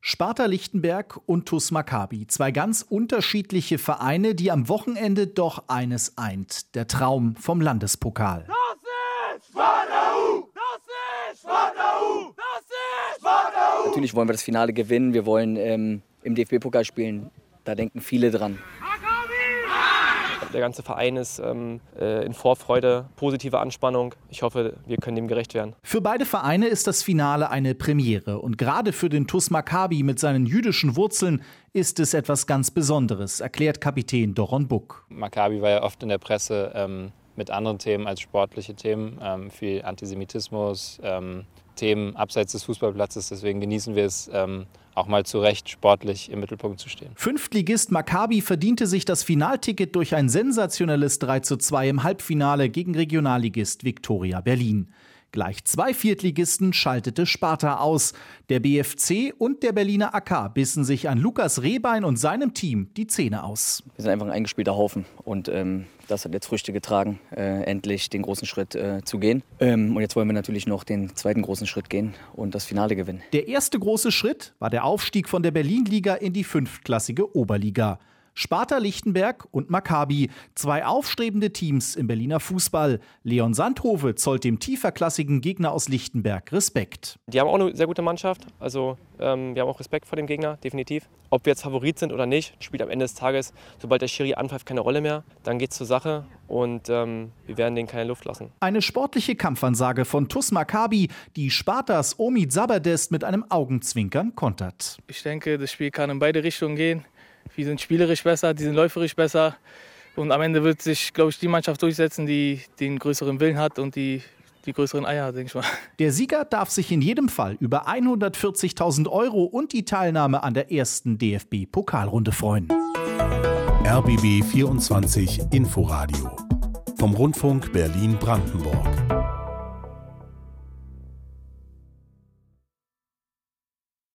Sparta Lichtenberg und TuS Maccabi, zwei ganz unterschiedliche Vereine, die am Wochenende doch eines eint: der Traum vom Landespokal. Das ist Sparta U! Das ist Sparta U! Das ist Sparta U! Natürlich wollen wir das Finale gewinnen, wir wollen im DFB-Pokal spielen, da denken viele dran. Der ganze Verein ist in Vorfreude, positive Anspannung. Ich hoffe, wir können dem gerecht werden. Für beide Vereine ist das Finale eine Premiere. Und gerade für den TuS Maccabi mit seinen jüdischen Wurzeln ist es etwas ganz Besonderes, erklärt Kapitän Doron Buck. Maccabi war ja oft in der Presse mit anderen Themen als sportliche Themen, viel Antisemitismus, Themen abseits des Fußballplatzes. Deswegen genießen wir es, auch mal zu Recht sportlich im Mittelpunkt zu stehen. Fünftligist Maccabi verdiente sich das Finalticket durch ein sensationelles 3:2 im Halbfinale gegen Regionalligist Viktoria Berlin. Gleich 2 Viertligisten schaltete Sparta aus. Der BFC und der Berliner AK bissen sich an Lukas Rehbein und seinem Team die Zähne aus. Wir sind einfach ein eingespielter Haufen und das hat jetzt Früchte getragen, endlich den großen Schritt zu gehen. Und jetzt wollen wir natürlich noch den zweiten großen Schritt gehen und das Finale gewinnen. Der erste große Schritt war der Aufstieg von der Berlin-Liga in die 5-klassige Oberliga. Sparta Lichtenberg und Maccabi, zwei aufstrebende Teams im Berliner Fußball. Leon Sandhove zollt dem tieferklassigen Gegner aus Lichtenberg Respekt. Die haben auch eine sehr gute Mannschaft, also wir haben auch Respekt vor dem Gegner, definitiv. Ob wir jetzt Favorit sind oder nicht, spielt am Ende des Tages, sobald der Schiri anpfeift, keine Rolle mehr. Dann geht's zur Sache und wir werden denen keine Luft lassen. Eine sportliche Kampfansage von TuS Maccabi, die Spartas Omid Saberdest mit einem Augenzwinkern kontert. Ich denke, das Spiel kann in beide Richtungen gehen. Wir sind spielerisch besser, die sind läuferisch besser. Und am Ende wird sich, glaube ich, die Mannschaft durchsetzen, die den größeren Willen hat und die größeren Eier, denke ich mal. Der Sieger darf sich in jedem Fall über 140.000 € und die Teilnahme an der ersten DFB-Pokalrunde freuen. RBB 24 Inforadio vom Rundfunk Berlin-Brandenburg.